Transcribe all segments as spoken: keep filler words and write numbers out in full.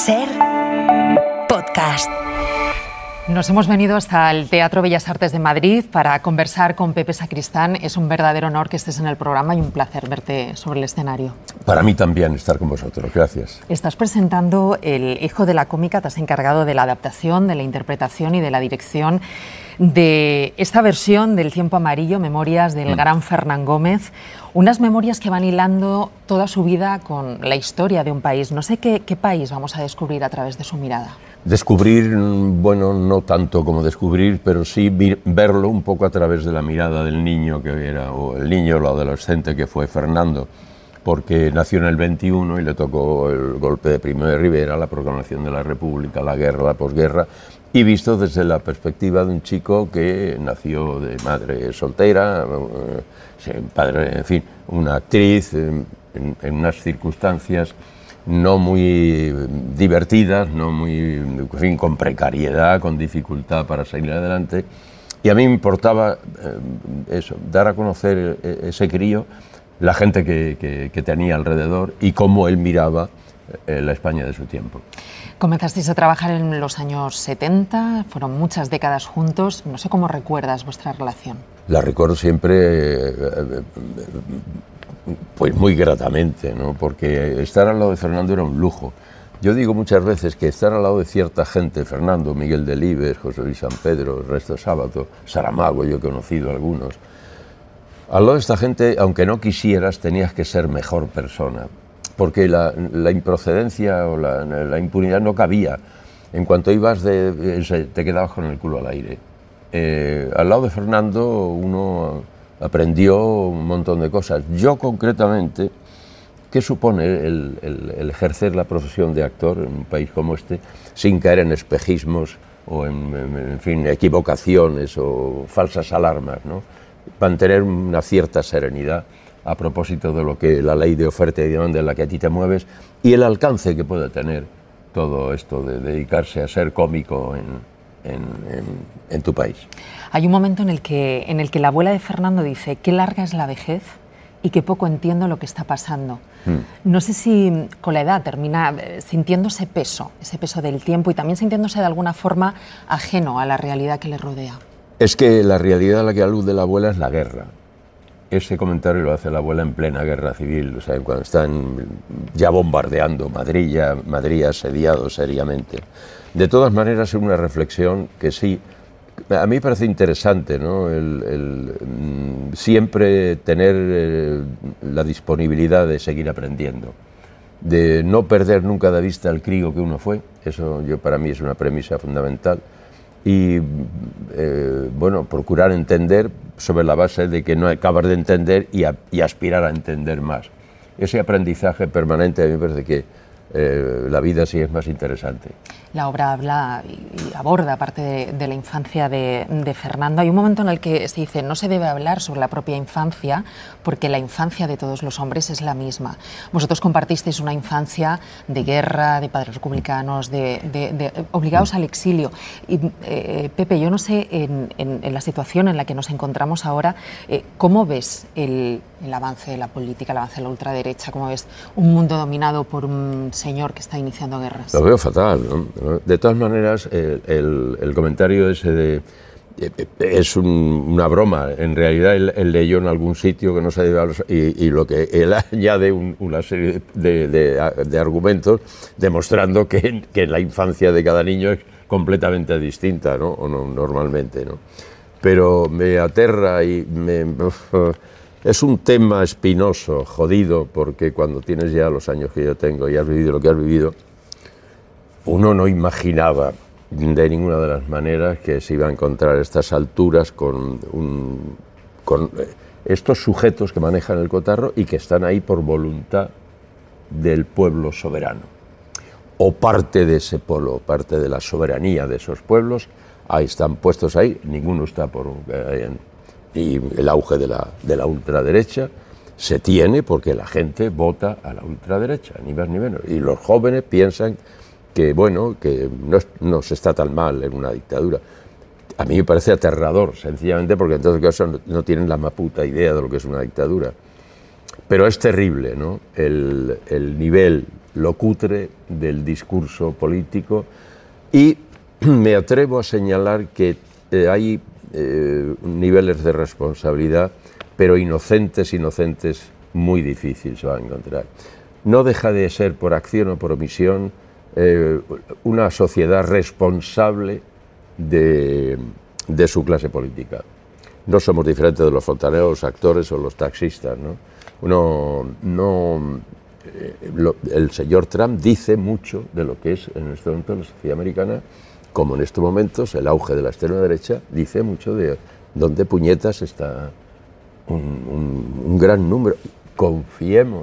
SER Podcast. Nos hemos venido hasta el Teatro Bellas Artes de Madrid para conversar con Pepe Sacristán. Es un verdadero honor que estés en el programa y un placer verte sobre el escenario. Para mí también estar con vosotros, gracias. Estás presentando El hijo de la cómica, te has encargado de la adaptación, de la interpretación y de la dirección de esta versión del Tiempo Amarillo, Memorias del gran Fernán Gómez. Unas memorias que van hilando toda su vida con la historia de un país. No sé qué, qué país vamos a descubrir a través de su mirada. Descubrir, bueno, no tanto como descubrir, pero sí verlo un poco a través de la mirada del niño que era, o el niño o el adolescente que fue Fernando, porque nació en el veintiuno y le tocó el golpe de Primo de Rivera, la proclamación de la República, la guerra, la posguerra, y visto desde la perspectiva de un chico que nació de madre soltera, padre, en fin, una actriz, en, en unas circunstancias no muy divertidas, no muy, en fin, con precariedad, con dificultad para salir adelante. Y a mí me importaba eh, eso, dar a conocer ese crío, la gente que, que, que tenía alrededor y cómo él miraba eh, la España de su tiempo. Comenzasteis a trabajar en los años setenta, fueron muchas décadas juntos. No sé cómo recuerdas vuestra relación. La recuerdo siempre eh, eh, pues muy gratamente, ¿no? Porque estar al lado de Fernando era un lujo. Yo digo muchas veces que estar al lado de cierta gente, Fernando, Miguel Delibes, José Luis San Pedro, Ernesto Sábato, Saramago, yo he conocido algunos, al lado de esta gente, aunque no quisieras, tenías que ser mejor persona, porque la, la improcedencia o la, la impunidad no cabía. En cuanto ibas, de, te quedabas con el culo al aire. Eh, al lado de Fernando uno aprendió un montón de cosas. Yo concretamente, ¿qué supone el, el, el ejercer la profesión de actor en un país como este sin caer en espejismos o en, en, en fin, equivocaciones o falsas alarmas, ¿no? Mantener una cierta serenidad a propósito de lo que la ley de oferta y demanda en la que a ti te mueves y el alcance que puede tener todo esto de dedicarse a ser cómico en, en, en, en tu país. Hay un momento en el que, en el que la abuela de Fernando dice: qué larga es la vejez y qué poco entiendo lo que está pasando. Mm. No sé si con la edad termina sintiendo ese peso, ese peso del tiempo y también sintiéndose de alguna forma ajeno a la realidad que le rodea. Es que la realidad a la que alude la abuela es la guerra. Ese comentario lo hace la abuela en plena guerra civil, o sea, cuando están ya bombardeando Madrid, ya Madrid asediado seriamente. De todas maneras, es una reflexión que sí, a mí me parece interesante, ¿no? El, el, siempre tener eh, la disponibilidad de seguir aprendiendo, de no perder nunca de vista el crío que uno fue. Eso yo, para mí es una premisa fundamental. Y, eh, bueno, procurar entender sobre la base de que no acabas de entender y, a, y aspirar a entender más. Ese aprendizaje permanente a mí me parece que eh, la vida sí es más interesante. La obra habla y aborda parte de, de la infancia de, de Fernando. Hay un momento en el que se dice: no se debe hablar sobre la propia infancia porque la infancia de todos los hombres es la misma. Vosotros compartisteis una infancia de guerra, de padres republicanos, de, de, de, obligados al exilio. Y, eh, Pepe, yo no sé, en, en, en la situación en la que nos encontramos ahora, eh, ¿cómo ves el, el avance de la política, el avance de la ultraderecha? ¿Cómo ves un mundo dominado por un señor que está iniciando guerras? Lo veo fatal, ¿no? De todas maneras, el, el, el comentario ese de, es un, una broma. En realidad él, él leyó en algún sitio que no se debe hablar, y, y lo que él añade un, una serie de, de, de argumentos demostrando que, que la infancia de cada niño es completamente distinta, ¿no? O no, normalmente, ¿no? Pero me aterra y me... Es un tema espinoso, jodido, porque cuando tienes ya los años que yo tengo y has vivido lo que has vivido, uno no imaginaba de ninguna de las maneras que se iba a encontrar a estas alturas con, un, con estos sujetos que manejan el cotarro y que están ahí por voluntad del pueblo soberano. O parte de ese pueblo, parte de la soberanía de esos pueblos, ahí están puestos ahí, ninguno está por... Eh, y el auge de la, de la ultraderecha se tiene porque la gente vota a la ultraderecha, ni más ni menos. Y los jóvenes piensan que, bueno, que no, no se está tan mal en una dictadura. A mí me parece aterrador, sencillamente porque en todo caso no, no tienen la más puta idea de lo que es una dictadura. Pero es terrible, ¿no? El, el nivel lo cutre del discurso político, y me atrevo a señalar que eh, hay eh, niveles de responsabilidad, pero inocentes, inocentes, muy difíciles se va a encontrar. No deja de ser, por acción o por omisión, eh, una sociedad responsable de, de su clase política. No somos diferentes de los fontaneros, los actores o los taxistas, ¿no? Uno, no, eh, lo, el señor Trump dice mucho de lo que es en este momento la sociedad americana, como en estos momentos el auge de la extrema derecha dice mucho de dónde puñetas está un, un, un gran número. Confiemos.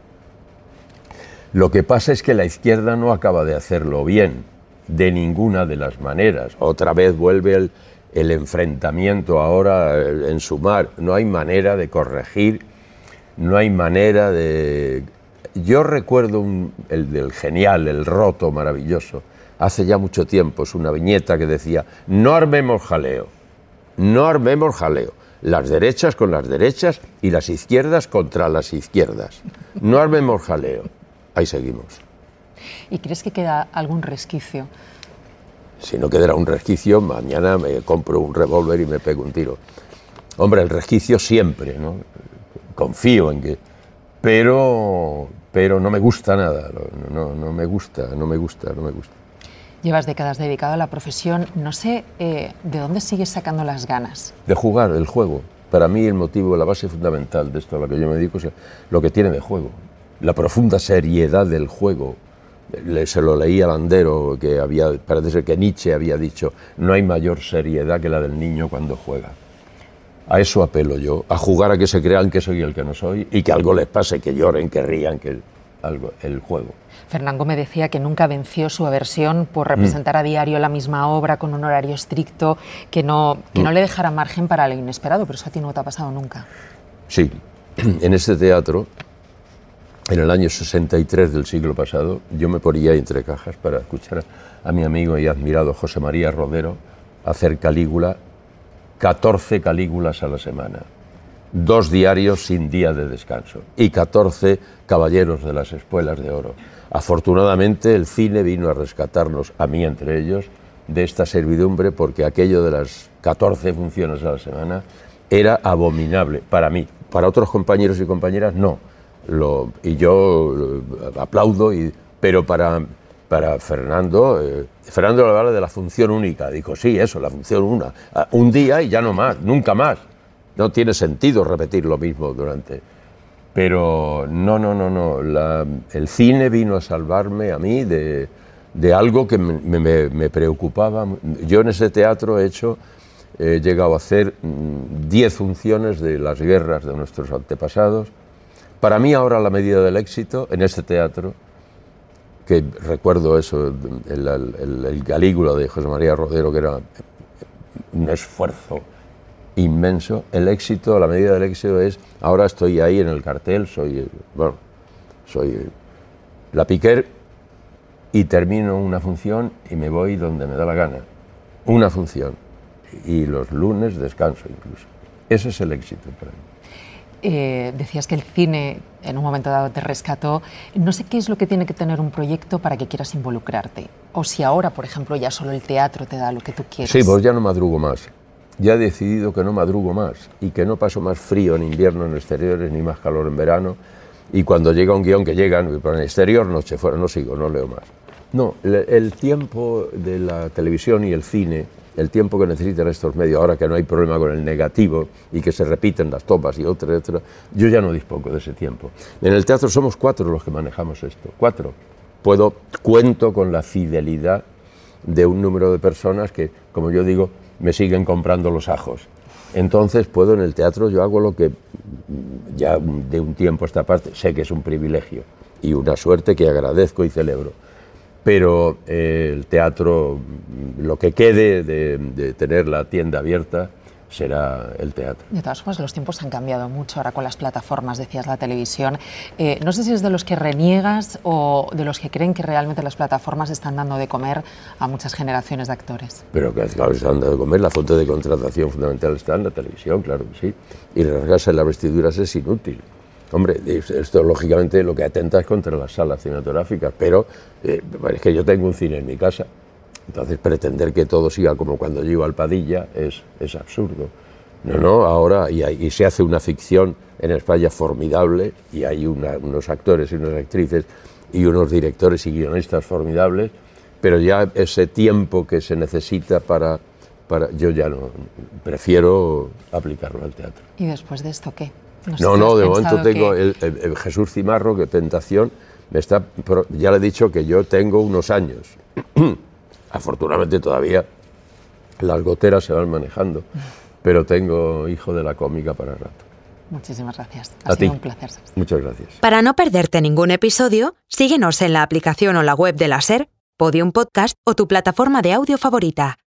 Lo que pasa es que la izquierda no acaba de hacerlo bien, de ninguna de las maneras. Otra vez vuelve el, el enfrentamiento ahora en Sumar. No hay manera de corregir, no hay manera de... Yo recuerdo un, el del genial, el roto maravilloso, hace ya mucho tiempo, es una viñeta que decía: no armemos jaleo, no armemos jaleo. Las derechas con las derechas y las izquierdas contra las izquierdas. No armemos jaleo. Ahí seguimos. ¿Y crees que queda algún resquicio? Si no quedara un resquicio, mañana me compro un revólver y me pego un tiro. Hombre, el resquicio siempre, ¿no? Confío en que... Pero, pero no me gusta nada, no, no me gusta, no me gusta, no me gusta. Llevas décadas dedicado a la profesión, no sé eh, de dónde sigues sacando las ganas. De jugar, el juego. Para mí el motivo, la base fundamental de esto a lo que yo me dedico es lo que tiene de juego. La profunda seriedad del juego. Le, se lo leí a Landero, que había, parece ser que Nietzsche había dicho: no hay mayor seriedad que la del niño cuando juega. A eso apelo yo, a jugar, a que se crean que soy el que no soy y que algo les pase, que lloren, que rían, que algo, el juego. Fernando me decía que nunca venció su aversión por representar mm. a diario la misma obra con un horario estricto, que no, que mm. no le dejara margen para lo inesperado, pero eso a ti no te ha pasado nunca. Sí, en este teatro, en el año sesenta y tres del siglo pasado, yo me ponía entre cajas para escuchar a mi amigo y admirado José María Rodero hacer Calígula, catorce Calígulas a la semana, dos diarios sin día de descanso y catorce caballeros de las espuelas de oro. Afortunadamente el cine vino a rescatarnos, a mí entre ellos, de esta servidumbre, porque aquello de las catorce funciones a la semana era abominable para mí. Para otros compañeros y compañeras no. Lo, y yo lo, aplaudo, y, pero para, para Fernando, eh, Fernando hablaba de la función única. Dijo: sí, eso, la función una. Un día y ya no más, nunca más. No tiene sentido repetir lo mismo durante... Pero no, no, no, no. La, el cine vino a salvarme a mí de, de algo que me, me, me preocupaba. Yo en ese teatro he hecho, he llegado a hacer diez funciones de las guerras de nuestros antepasados. Para mí ahora la medida del éxito en este teatro, que recuerdo eso, el, el, el Calígula de José María Rodero, que era un esfuerzo inmenso. El éxito, la medida del éxito es, ahora estoy ahí en el cartel, soy, bueno, soy la Piquer y termino una función y me voy donde me da la gana. Una función. Y los lunes descanso incluso. Ese es el éxito para mí. Eh, decías que el cine en un momento dado te rescató. No sé qué es lo que tiene que tener un proyecto para que quieras involucrarte. O si ahora, por ejemplo, ya solo el teatro te da lo que tú quieres. Sí, pues ya no madrugo más. Ya he decidido que no madrugo más y que no paso más frío en invierno en exteriores ni más calor en verano. Y cuando llega un guión que llega, en el exterior, noche fuera, no sigo, no leo más. No, el, el tiempo de la televisión y el cine, el tiempo que necesitan estos medios, ahora que no hay problema con el negativo y que se repiten las tomas y otras, otras, yo ya no dispongo de ese tiempo. En el teatro somos cuatro los que manejamos esto, cuatro. Puedo, cuento con la fidelidad de un número de personas que, como yo digo, me siguen comprando los ajos. Entonces puedo, en el teatro yo hago lo que ya de un tiempo a esta parte sé que es un privilegio y una suerte que agradezco y celebro. Pero eh, el teatro, lo que quede de, de tener la tienda abierta, será el teatro. De todas formas, los tiempos han cambiado mucho ahora con las plataformas, decías, la televisión. Eh, no sé si es de los que reniegas o de los que creen que realmente las plataformas están dando de comer a muchas generaciones de actores. Pero que claro, están dando de comer, la fuente de contratación fundamental está en la televisión, claro que sí. Y rasgarse las vestiduras es inútil. Hombre, esto lógicamente lo que atenta es contra las salas cinematográficas, pero eh, es que yo tengo un cine en mi casa, entonces pretender que todo siga como cuando llego al Padilla es, es absurdo. No, no, ahora, y, hay, y se hace una ficción en España formidable, y hay una, unos actores y unas actrices y unos directores y guionistas formidables, pero ya ese tiempo que se necesita para... para yo ya no, prefiero aplicarlo al teatro. ¿Y después de esto qué? No, sé no, si no, has de momento pensado tengo que- el, el- el Jesús Cimarro, que Tentación, me está, ya le he dicho que yo tengo unos años. Afortunadamente todavía las goteras se van manejando, pero tengo Hijo de la Cómica para rato. Muchísimas gracias. Ha A sido ti. un placer. Sebastián. Muchas gracias. Para no perderte ningún episodio, síguenos en la aplicación o la web de la SER, Podium Podcast o tu plataforma de audio favorita.